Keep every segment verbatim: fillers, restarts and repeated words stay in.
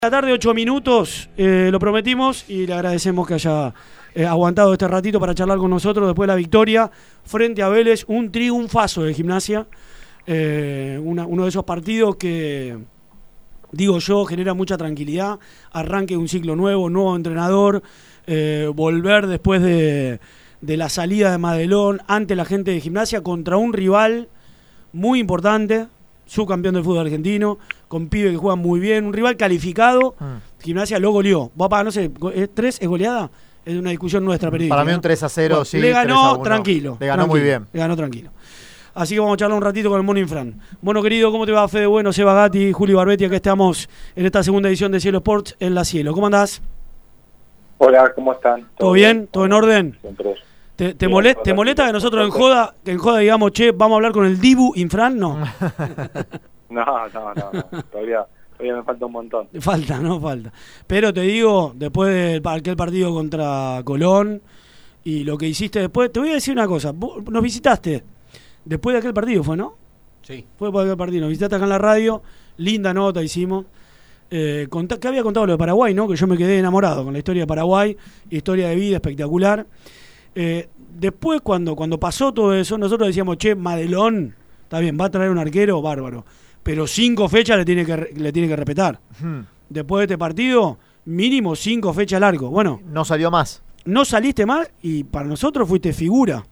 La tarde, ocho minutos, eh, lo prometimos y le agradecemos que haya eh, aguantado este ratito para charlar con nosotros después de la victoria frente a Vélez, un triunfazo de Gimnasia, eh, una, uno de esos partidos que, digo yo, genera mucha tranquilidad, arranque de un ciclo nuevo, nuevo entrenador, eh, volver después de, de la salida de Madelón ante la gente de Gimnasia contra un rival muy importante, subcampeón del fútbol argentino, con pibes que juegan muy bien, un rival calificado, mm. Gimnasia lo goleó. Papá, no sé, ¿es tres? ¿Es goleada? Es una discusión nuestra periodística. Para mí un tres a cero, bueno, sí. Le ganó tranquilo. Le ganó tranquilo, muy bien. Le ganó tranquilo. Así que vamos a charlar un ratito con el Mono Infran. Bueno, querido, ¿cómo te va, Fede Bueno, Seba Gatti, Juli Barbetti? Acá estamos en esta segunda edición de Cielo Sports en La Cielo. ¿Cómo andás? Hola, ¿cómo están? ¿Todo, ¿Todo bien? bien? ¿Todo en orden? Siempre. ¿Te, te, molesta, ¿Te molesta que nosotros en joda, que en joda digamos, che, vamos a hablar con el Dibu Infran? No. No, no, no, no. Todavía, todavía me falta un montón. Falta, no falta. Pero te digo, después de aquel partido contra Colón y lo que hiciste después, te voy a decir una cosa. Vos nos visitaste después de aquel partido, ¿fue, no? Sí. Fue después de aquel partido. Nos visitaste acá en la radio, linda nota hicimos. Eh, contá, ¿Qué había contado lo de Paraguay, no? Que yo me quedé enamorado con la historia de Paraguay, historia de vida espectacular. Eh, después, cuando, cuando pasó todo eso, nosotros decíamos, che, Madelón, está bien, va a traer un arquero bárbaro. Pero cinco fechas le tiene que le tiene que respetar. Hmm. Después de este partido, mínimo cinco fechas largo. Bueno, no salió más. No saliste más y para nosotros fuiste figura.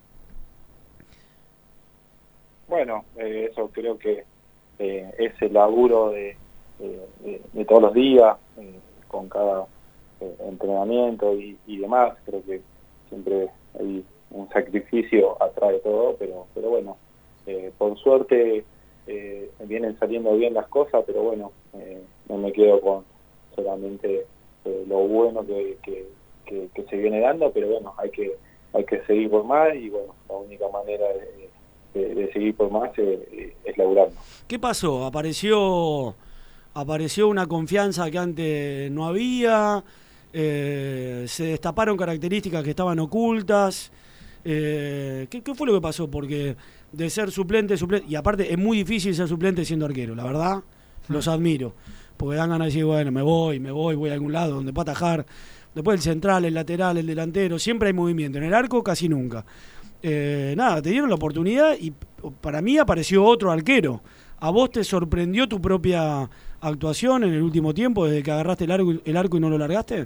Bueno, eh, eso creo que eh, es el laburo de, de, de, de todos los días, eh, con cada eh, entrenamiento y, y demás. Creo que siempre hay un sacrificio atrás de todo, pero, pero bueno, eh, por suerte... Eh, vienen saliendo bien las cosas, pero bueno, eh, no me quedo con solamente eh, lo bueno que, que, que, que se viene dando, pero bueno, hay que hay que seguir por más y bueno, la única manera de, de, de seguir por más eh, es laburando. ¿Qué pasó? ¿Apareció apareció una confianza que antes no había? Eh, ¿Se destaparon características que estaban ocultas? Eh, ¿qué, ¿Qué fue lo que pasó? Porque de ser suplente, suplente, y aparte es muy difícil ser suplente siendo arquero, la verdad, los admiro, porque dan ganas de decir, bueno, me voy, me voy, voy a algún lado donde pueda atajar, después el central, el lateral, el delantero, siempre hay movimiento, en el arco casi nunca. Eh, nada, te dieron la oportunidad y para mí apareció otro arquero. ¿A vos te sorprendió tu propia actuación en el último tiempo, desde que agarraste el arco, el arco y no lo largaste?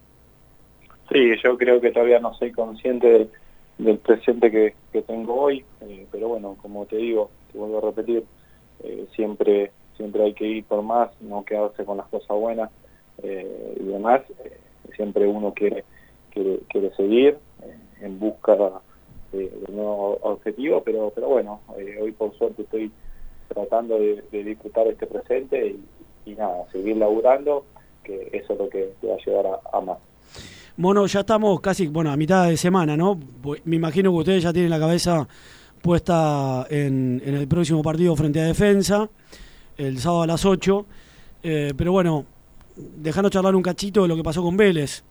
Sí, yo creo que todavía no soy consciente de del presente que, que tengo hoy, eh, pero bueno, como te digo, te vuelvo a repetir, eh, siempre siempre hay que ir por más, no quedarse con las cosas buenas eh, y demás, eh, siempre uno quiere quiere, quiere seguir eh, en busca de, de nuevos objetivos, pero pero bueno, eh, hoy por suerte estoy tratando de, de disfrutar este presente y, y nada, seguir laburando, que eso es lo que te va a llevar a, a más. Mono, ya estamos casi, bueno, a mitad de semana, ¿no? Me imagino que ustedes ya tienen la cabeza puesta en, en el próximo partido frente a Defensa, el sábado a las ocho. Eh, pero bueno, dejanos charlar un cachito de lo que pasó con Vélez.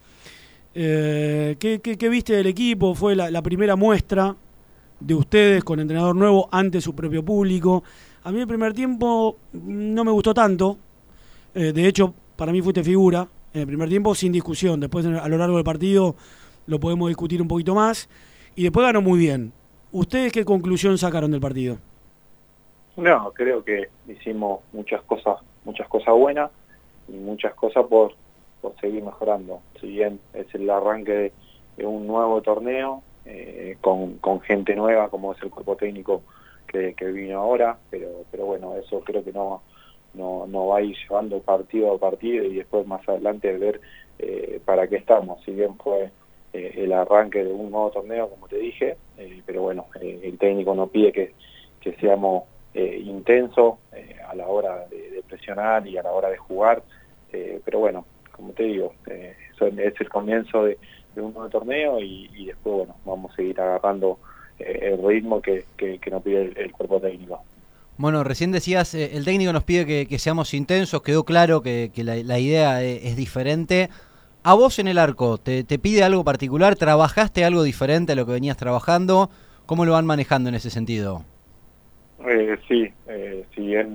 Eh, ¿qué, qué, ¿Qué viste del equipo? Fue la, la primera muestra de ustedes con entrenador nuevo ante su propio público. A mí el primer tiempo no me gustó tanto. Eh, de hecho, para mí fuiste figura. En el primer tiempo sin discusión, después a lo largo del partido lo podemos discutir un poquito más y después ganó muy bien. ¿Ustedes qué conclusión sacaron del partido? No, creo que hicimos muchas cosas muchas cosas buenas y muchas cosas por, por seguir mejorando. Si bien es el arranque de, de un nuevo torneo eh, con, con gente nueva como es el cuerpo técnico que, que vino ahora, pero pero bueno, eso creo que no No, no va a ir llevando partido a partido y después más adelante ver eh, para qué estamos. Si bien fue eh, el arranque de un nuevo torneo, como te dije, eh, pero bueno, eh, el técnico nos pide que, que seamos eh, intensos eh, a la hora de, de presionar y a la hora de jugar, eh, pero bueno, como te digo, eh, eso es el comienzo de, de un nuevo torneo y, y después, bueno, vamos a seguir agarrando eh, el ritmo que, que, que nos pide el, el cuerpo técnico. Bueno, recién decías, eh, el técnico nos pide que, que seamos intensos, quedó claro que, que la, la idea es, es diferente. ¿A vos en el arco te, te pide algo particular? ¿Trabajaste algo diferente a lo que venías trabajando? ¿Cómo lo van manejando en ese sentido? Eh, sí, eh, si bien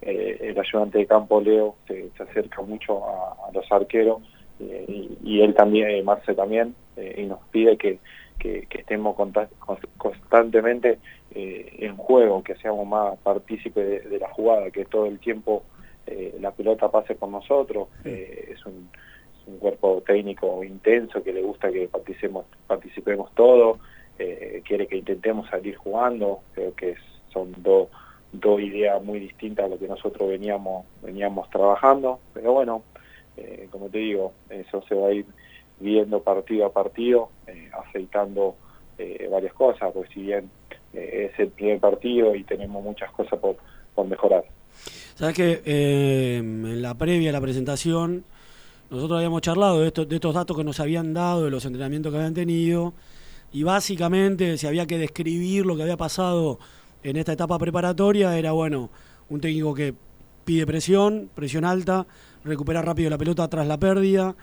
eh, el ayudante de campo Leo se, se acerca mucho a, a los arqueros, eh, y, y él también, eh, Marce también, eh, y nos pide que, que, que estemos constantemente eh, en juego, que seamos más partícipes de, de la jugada, que todo el tiempo eh, la pelota pase por nosotros. Eh, es un un cuerpo técnico intenso que le gusta que participemos, participemos todos, eh, quiere que intentemos salir jugando. Creo que son dos dos ideas muy distintas a lo que nosotros veníamos veníamos trabajando, pero bueno, eh, como te digo, eso se va a ir viendo partido a partido, eh, aceitando eh, varias cosas, porque si bien eh, es el primer partido y tenemos muchas cosas por, por mejorar. Sabes que eh, en la previa a la presentación nosotros habíamos charlado de, esto, de estos datos que nos habían dado, de los entrenamientos que habían tenido, y básicamente si había que describir lo que había pasado en esta etapa preparatoria, era bueno, un técnico que pide presión, presión alta, recuperar rápido la pelota tras la pérdida,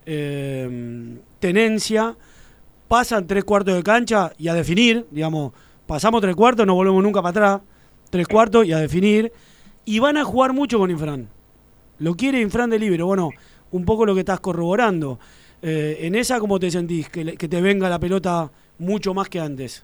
eh, tenencia, pasan tres cuartos de cancha y a definir, digamos, pasamos tres cuartos, no volvemos nunca para atrás, tres cuartos y a definir, y van a jugar mucho con Infran. Lo quiere Infran de líbero, bueno, un poco lo que estás corroborando. Eh, en esa, ¿cómo te sentís? Que, que te venga la pelota mucho más que antes.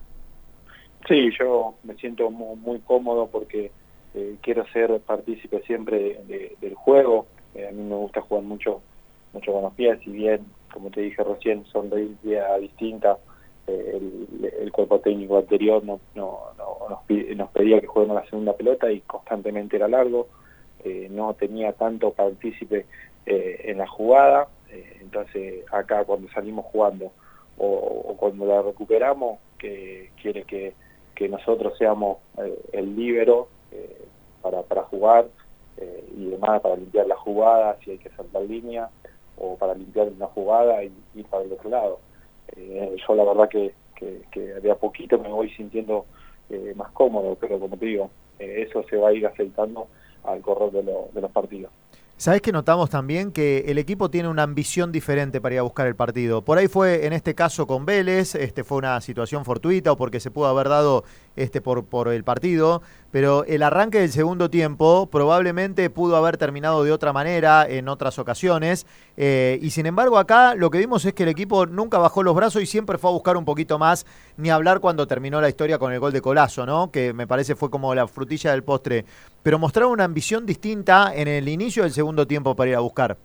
Sí, yo me siento muy, muy cómodo porque eh, quiero ser partícipe siempre de, de, del juego. Eh, a mí me gusta jugar mucho mucho con los pies, si bien, como te dije recién, son de ideas distintas. Eh, el, el cuerpo técnico anterior no, no, no, nos, pide, nos pedía que juguemos la segunda pelota y constantemente era largo. Eh, no tenía tanto partícipe Eh, en la jugada, eh, entonces acá cuando salimos jugando o, o cuando la recuperamos, que quiere que, que nosotros seamos eh, el líbero eh, para, para jugar eh, y demás, para limpiar la jugada, si hay que saltar línea, o para limpiar una jugada y ir para el otro lado. Eh, yo la verdad que, que, que de a poquito me voy sintiendo eh, más cómodo, pero como te digo, eh, eso se va a ir aceitando al correr de, lo, de los partidos. ¿Sabés que notamos también que el equipo tiene una ambición diferente para ir a buscar el partido? Por ahí fue, en este caso con Vélez, este fue una situación fortuita o porque se pudo haber dado este por, por el partido, pero el arranque del segundo tiempo probablemente pudo haber terminado de otra manera en otras ocasiones, eh, y sin embargo acá lo que vimos es que el equipo nunca bajó los brazos y siempre fue a buscar un poquito más, ni hablar cuando terminó la historia con el gol de Colazo, ¿no? Que me parece fue como la frutilla del postre, pero mostraron una ambición distinta en el inicio del segundo tiempo para ir a buscar.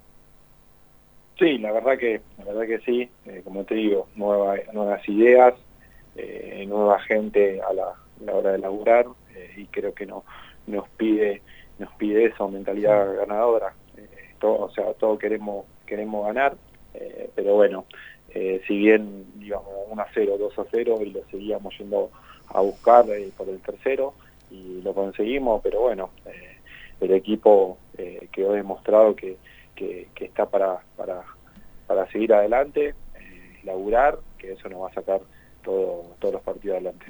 Sí, la verdad que la verdad que sí, eh, como te digo, nueva, nuevas ideas, eh, nueva gente a la, a la hora de laburar, eh, y creo que no nos pide nos pide eso, mentalidad ganadora. Eh, todo, o sea, todos queremos queremos ganar, eh, pero bueno, eh, si bien íbamos uno a cero, dos a cero y lo seguíamos yendo a buscar eh, por el tercero y lo conseguimos, pero bueno, eh, el equipo eh, quedó demostrado que Que, que está para, para, para seguir adelante, eh, laburar, que eso nos va a sacar todo, todos los partidos adelante.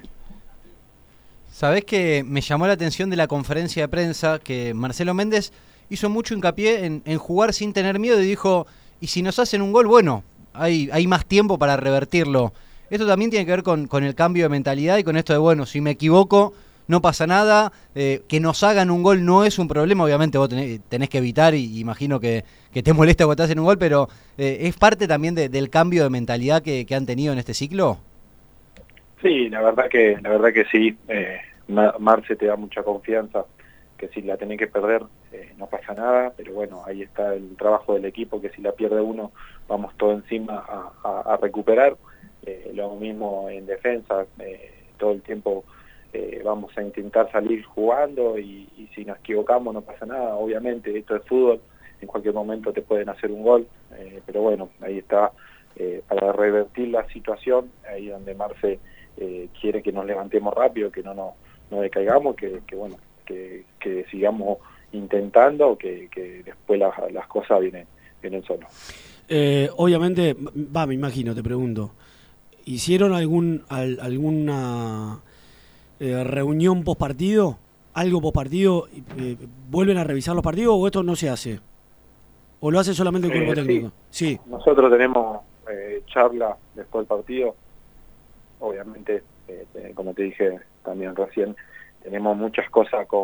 Sabés que me llamó la atención de la conferencia de prensa que Marcelo Méndez hizo mucho hincapié en, en jugar sin tener miedo y dijo, y si nos hacen un gol, bueno, hay, hay más tiempo para revertirlo. Esto también tiene que ver con, con el cambio de mentalidad y con esto de, bueno, si me equivoco, no pasa nada, eh, que nos hagan un gol no es un problema, obviamente vos tenés, tenés que evitar y imagino que, que te molesta cuando te hacen un gol, pero eh, ¿es parte también de, del cambio de mentalidad que, que han tenido en este ciclo? Sí, la verdad que la verdad que sí, eh, Marce te da mucha confianza, que si la tenés que perder eh, no pasa nada, pero bueno, ahí está el trabajo del equipo, que si la pierde uno vamos todo encima a, a, a recuperar, eh, lo mismo en defensa, eh, todo el tiempo Eh, vamos a intentar salir jugando y, y si nos equivocamos no pasa nada, obviamente esto es fútbol, en cualquier momento te pueden hacer un gol, eh, pero bueno, ahí está, eh, para revertir la situación, ahí donde Marce eh, quiere que nos levantemos rápido, que no nos no decaigamos, que, que bueno, que, que sigamos intentando, que, que después la, las cosas vienen, vienen solos. Eh, obviamente, va, me imagino, te pregunto, ¿hicieron algún al, alguna Eh, reunión post partido, algo post partido, eh, vuelven a revisar los partidos o esto no se hace? ¿O lo hace solamente el cuerpo eh, técnico? Sí. sí. Nosotros tenemos eh, charla después del partido, obviamente, eh, como te dije también recién, tenemos muchas cosas con,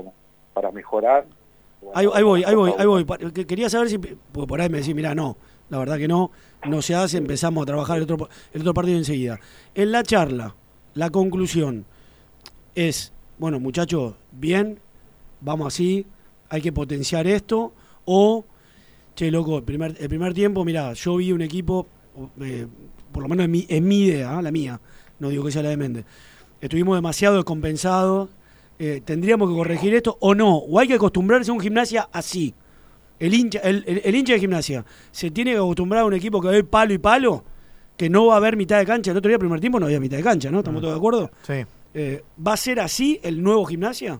para mejorar. Bueno, ahí, ahí voy, ahí voy, ahí voy. gusta. Quería saber si, pues por ahí me decís, mirá, no, la verdad que no, no se hace, empezamos a trabajar el otro, el otro partido enseguida. En la charla, la conclusión es, bueno, muchachos, bien, vamos así, hay que potenciar esto, o, che, loco, el primer, el primer tiempo, mirá, yo vi un equipo, eh, por lo menos en mi, en mi idea, ¿eh? La mía, no digo que sea la de Méndez, estuvimos demasiado descompensados, eh, tendríamos que corregir esto, o no, o hay que acostumbrarse a un Gimnasia así. El hincha, el, el, el hincha de Gimnasia se tiene que acostumbrar a un equipo que va a ir palo y palo, que no va a haber mitad de cancha. El otro día, primer tiempo, no había mitad de cancha, ¿no? ¿Estamos mm. todos de acuerdo? Sí. Eh, ¿Va a ser así el nuevo Gimnasia?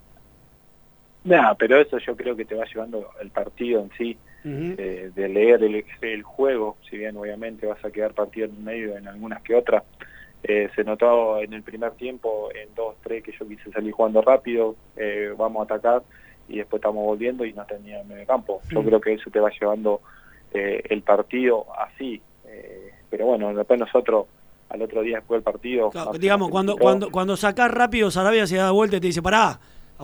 No, pero eso yo creo que te va llevando el partido en sí, uh-huh. eh, de leer el, el juego, si bien obviamente vas a quedar partido en medio en algunas que otras. Eh, se notó en el primer tiempo, en dos, tres, que yo quise salir jugando rápido, eh, vamos a atacar, y después estamos volviendo y no tenía medio campo. Yo uh-huh. creo que eso te va llevando eh, el partido así. Eh, pero bueno, después nosotros, al otro día después del partido... Claro, digamos, cuando, cuando, cuando sacás rápido, Sarabia se da vuelta y te dice, pará,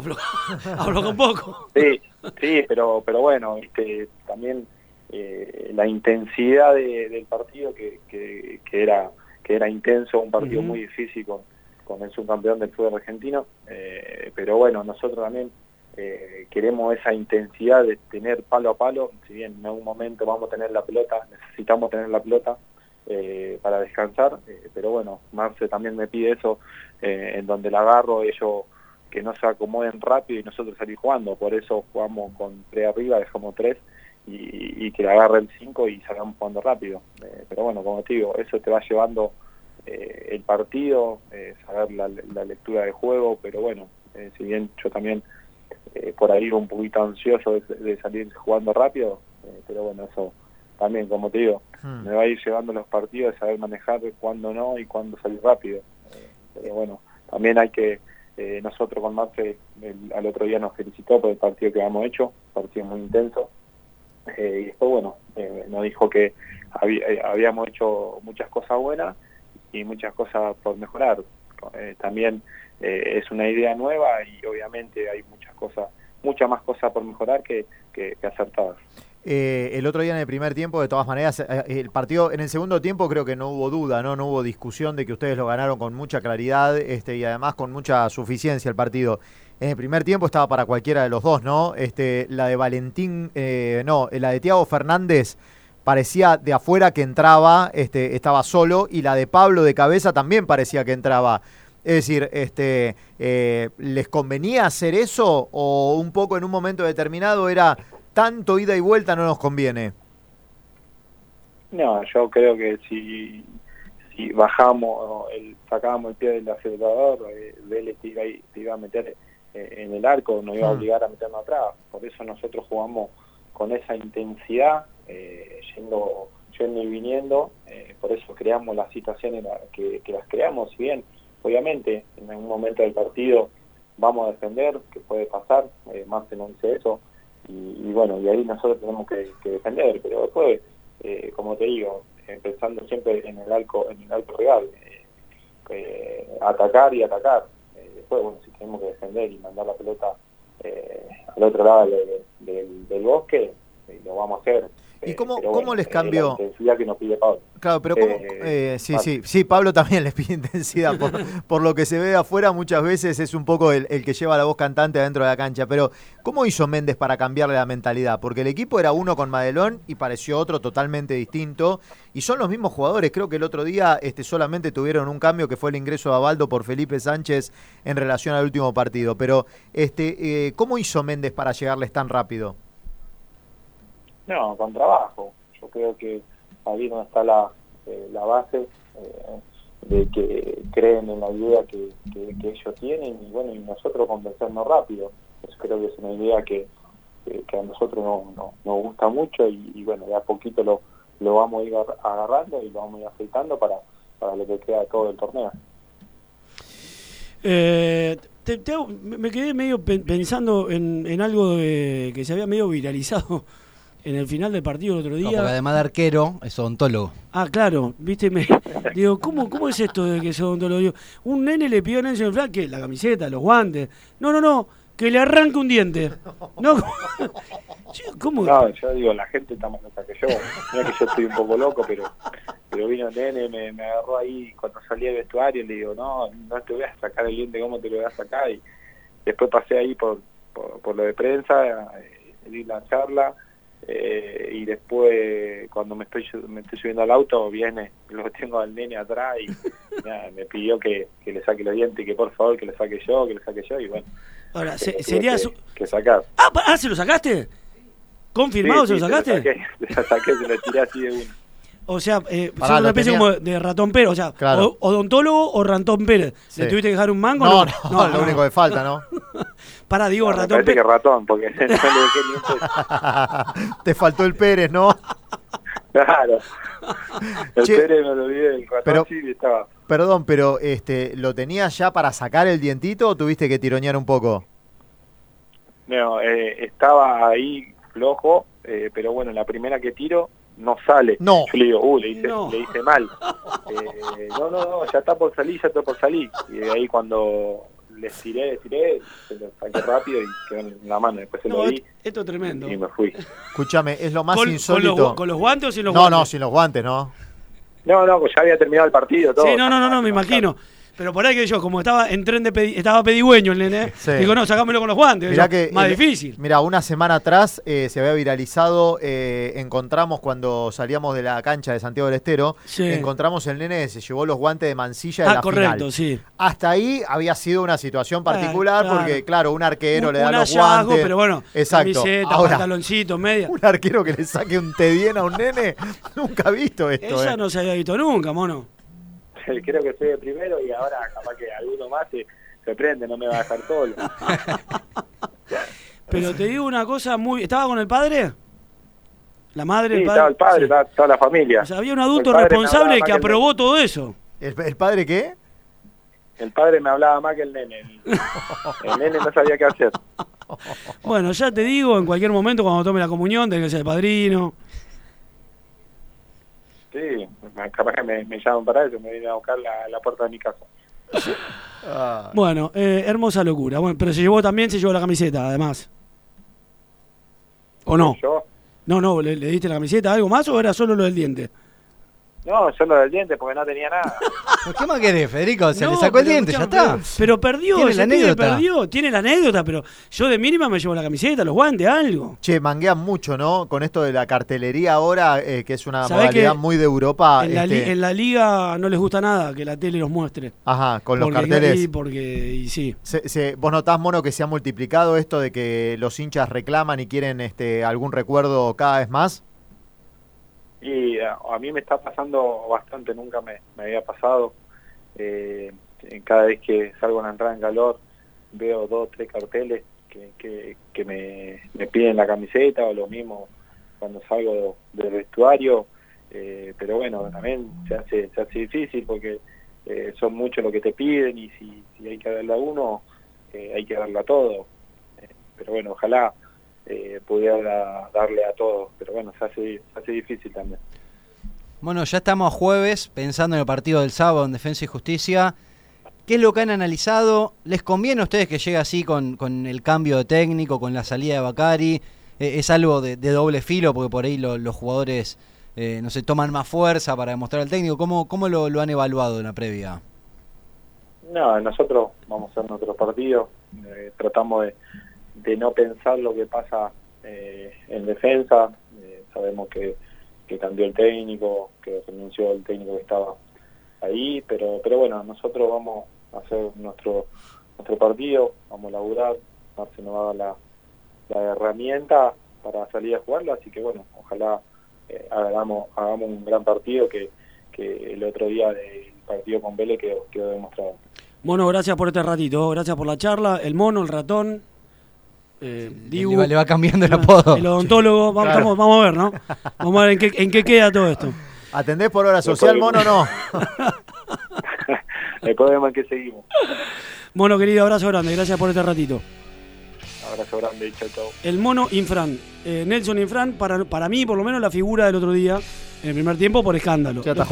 afloja un poco. Sí, sí, pero pero bueno, viste, también eh, la intensidad de, del partido que, que, que era que era intenso, un partido uh-huh. muy difícil con, con el subcampeón del fútbol argentino, eh, pero bueno, nosotros también eh, queremos esa intensidad de tener palo a palo, si bien en algún momento vamos a tener la pelota, necesitamos tener la pelota eh, para descansar, eh, pero bueno, Marce también me pide eso, eh, en donde la agarro, ellos que no se acomoden rápido y nosotros salir jugando, por eso jugamos con tres arriba, dejamos tres y, y que la agarre el cinco y salgamos jugando rápido, eh, pero bueno, como te digo, eso te va llevando eh, el partido, eh, saber la, la lectura de juego, pero bueno, eh, si bien yo también eh, por ahí un poquito ansioso de, de salir jugando rápido, eh, pero bueno, eso también, como te digo, hmm. me va a ir llevando los partidos, de saber manejar cuándo no y cuándo salir rápido, eh, pero bueno, también hay que Eh, nosotros con Marce el, al otro día nos felicitó por el partido que habíamos hecho, un partido muy intenso, eh, y después bueno, eh, nos dijo que habí, eh, habíamos hecho muchas cosas buenas y muchas cosas por mejorar. Eh, también eh, es una idea nueva y obviamente hay muchas cosas, muchas más cosas por mejorar que, que, que acertadas. Eh, el otro día en el primer tiempo, de todas maneras, eh, el partido en el segundo tiempo creo que no hubo duda, no no hubo discusión de que ustedes lo ganaron con mucha claridad, este y además con mucha suficiencia el partido. En el primer tiempo estaba para cualquiera de los dos, ¿no? Este, la de Valentín, eh, no, la de Thiago Fernández parecía de afuera que entraba, este, estaba solo, y la de Pablo de cabeza también parecía que entraba. Es decir, este, eh, ¿les convenía hacer eso o un poco en un momento determinado era tanto ida y vuelta no nos conviene? No, yo creo que si, si bajamos, el, sacábamos el pie del acelerador, eh, Vélez te iba, te iba a meter eh, en el arco, nos iba a obligar a meternos atrás. Por eso nosotros jugamos con esa intensidad, eh, yendo, yendo y viniendo, eh, por eso creamos las situaciones que, que las creamos. Si bien, obviamente, en algún momento del partido vamos a defender, que puede pasar, eh, más se nos dice eso, Y, y bueno, y ahí nosotros tenemos que, que defender, pero después, eh, como te digo, eh, pensando siempre en el arco, en el arco real, eh, eh, atacar y atacar. Eh, después, bueno, si tenemos que defender y mandar la pelota eh, al otro lado de, de, del, del bosque, eh, lo vamos a hacer. ¿Y cómo, pero cómo bueno, les cambió? Eh, la intensidad que nos pide Pablo. Claro, pero ¿cómo? Eh, eh, sí, Pablo. sí, sí, Pablo también les pide intensidad. Por, por lo que se ve de afuera, muchas veces es un poco el, el que lleva la voz cantante adentro de la cancha. Pero, ¿cómo hizo Méndez para cambiarle la mentalidad? Porque el equipo era uno con Madelón y pareció otro totalmente distinto. Y son los mismos jugadores. Creo que el otro día este, solamente tuvieron un cambio, que fue el ingreso de Abaldo por Felipe Sánchez en relación al último partido. Pero, este, eh, ¿cómo hizo Méndez para llegarles tan rápido? No, con trabajo. Yo creo que ahí donde está la, eh, la base eh, de que creen en la idea que, que, que ellos tienen y bueno, y nosotros convencernos rápido. Eso creo que es una idea que, que, que a nosotros no, no, nos gusta mucho y, y bueno, de a poquito lo, lo vamos a ir agarrando y lo vamos a ir aceitando para, para lo que queda de todo el torneo. Eh, te, te hago, me quedé medio pensando en, en algo de, que se había medio viralizado en el final del partido el otro día. No, porque además de arquero, es odontólogo. Ah, claro, viste, me digo, ¿cómo, ¿cómo es esto de que es odontólogo? Digo, un nene le pidió a Nelson Flack que la camiseta, los guantes. No, no, no, que le arranque un diente. No, ¿cómo? No, yo digo, la gente está más loca que yo. Mira que yo estoy un poco loco, pero pero vino el nene, me, me agarró ahí cuando salí del vestuario y le digo, no, no te voy a sacar el diente, ¿cómo te lo voy a sacar? Y después pasé ahí por, por, por lo de prensa, eh, di la charla, eh, y después cuando me estoy me estoy subiendo al auto, viene, lo tengo al nene atrás y nada, me pidió que, que le saque los dientes, que por favor que lo saque yo, que lo saque yo, y bueno. Ahora, se, sería que, su... que sacar. Ah, ah, ¿se lo sacaste? ¿Confirmado Sí, se sí, lo sacaste? Se lo saqué, se lo saqué, se lo tiré así de uno. O sea, eh, Pará, sos una lo especie tenía- como de ratón Pérez, o sea, Claro. o- odontólogo o ratón Pérez. Sí. ¿Le tuviste que dejar un mango? No, no, lo no. único que falta, ¿no? Pará, digo, No, me ratón parece que Pérez. ratón, porque no le dejé ni un peso. Te faltó el Pérez, ¿no? Claro. El Che, Pérez me lo olvidé, el ratón pero- sí estaba. Perdón, pero este, ¿lo tenías ya para sacar el dientito o tuviste que tironear un poco? No, eh, estaba ahí flojo, eh, pero bueno, la primera que tiro no sale. No. Yo le digo, uh, le hice, No. le hice mal. Eh, no, no, no, ya está por salir, ya está por salir. Y de ahí cuando les tiré, les tiré, se lo saqué rápido y quedó en la mano. Después se No, lo di esto, esto es tremendo. y me fui. Escúchame, es lo más ¿Con, con insólito. los, ¿Con los guantes o sin los no, guantes? no, sin los guantes, ¿no? No, no, pues ya había terminado el partido. Todo. Sí, no, no, no, no, me imagino. Pero por ahí que yo, como estaba en tren de pedi- estaba pedigüeño el nene, Sí. digo, no, sacámelo con los guantes. Mirá Yo, que más el- difícil. Mira, una semana atrás eh, se había viralizado, eh, encontramos cuando salíamos de la cancha de Santiago del Estero, Sí. encontramos el nene que se llevó los guantes de Mansilla de Ah, la correcto, final. sí. Hasta ahí había sido una situación particular Ah, claro. porque, claro, un arquero Un, le da un los hallazgo, guantes. pero bueno, Exacto. camiseta, Ahora, pantaloncito, media. un arquero que le saque un T diez a un nene, nunca ha visto esto. Esa eh. no se había visto nunca, mono. Creo que soy el primero y ahora capaz que alguno más se, se prende, no me va a dejar solo. Pero te digo una cosa muy... ¿Estaba con el padre? ¿La madre, Sí, el padre? estaba el padre, Sí. estaba toda la familia. O sea, había un adulto El padre me responsable hablaba que más que el aprobó todo eso. ¿El, el padre qué? El padre me hablaba más que el nene. El, el nene no sabía qué hacer. Bueno, ya te digo, en cualquier momento cuando tome la comunión, tenés que ser el padrino. Sí, capaz que me, me llaman para eso, me vienen a buscar la, la puerta de mi casa. Ah, Bueno, eh, hermosa locura. Bueno, pero se llevó también, se llevó la camiseta, además. ¿O no? Yo, No, no, ¿le, le diste la camiseta? ¿Algo más o era solo lo del diente? no, yo lo del diente porque no tenía nada. ¿Qué más querés, Federico? Se No, le sacó el pero, diente, ya escuchame, está. Pero, pero perdió, Tiene ese la pibe anécdota. perdió, tiene la anécdota, pero yo de mínima me llevo la camiseta, los guantes, algo. Che, manguean mucho, ¿no? Con esto de la cartelería ahora, eh, que es una ¿Sabés modalidad que muy de Europa. En la, este, li- en la liga no les gusta nada que la tele los muestre. Ajá, con los Porque- carteles. Y porque, y sí. Se- se- ¿Vos notás, Mono, que se ha multiplicado esto de que los hinchas reclaman y quieren este algún recuerdo cada vez más? Y a, a mí me está pasando bastante, nunca me, me había pasado. Eh, cada vez que salgo a una entrada en calor, veo dos o tres carteles que, que, que me, me piden la camiseta, o lo mismo cuando salgo del vestuario. Eh, pero bueno, también se hace, se hace difícil porque eh, son muchos lo que te piden, y si, si hay que darle a uno, eh, hay que darle a todo. Eh, pero bueno, ojalá eh, pudiera darle a todos, pero bueno, se hace, se hace difícil también. Bueno, ya estamos a jueves, pensando en el partido del sábado en Defensa y Justicia. ¿Qué es lo que han analizado? ¿Les conviene a ustedes que llegue así con, con el cambio de técnico, con la salida de Bacari? Eh, ¿Es algo de, de doble filo? Porque por ahí lo, los jugadores, eh, no sé, toman más fuerza para demostrar al técnico. ¿Cómo, cómo lo, lo han evaluado en la previa? No, nosotros vamos a hacer nuestros partidos, eh, tratamos de, de no pensar lo que pasa eh, en defensa. Eh, sabemos que, que cambió el técnico, que renunció el técnico que estaba ahí, pero pero bueno, nosotros vamos a hacer nuestro nuestro partido, vamos a laburar, Marce nos va a dar la, la herramienta para salir a jugarlo, así que bueno, ojalá eh, hagamos hagamos un gran partido, que, que el otro día del partido con Vélez quedó, quedó demostrado. Mono, gracias por este ratito, gracias por la charla. El mono, el ratón, eh, Dibu, Le va, le va cambiando el apodo. el odontólogo. Vamos, Claro. vamos, vamos a ver, ¿no? Vamos a ver en qué, en qué queda todo esto. ¿Atendés por hora social, Mono, o no? El problema es que seguimos. Mono, querido, abrazo grande, gracias por este ratito. Abrazo grande, chao, chao. El mono Infran, eh, Nelson Infran, para, para mí por lo menos la figura del otro día, en el primer tiempo por escándalo. Ya está.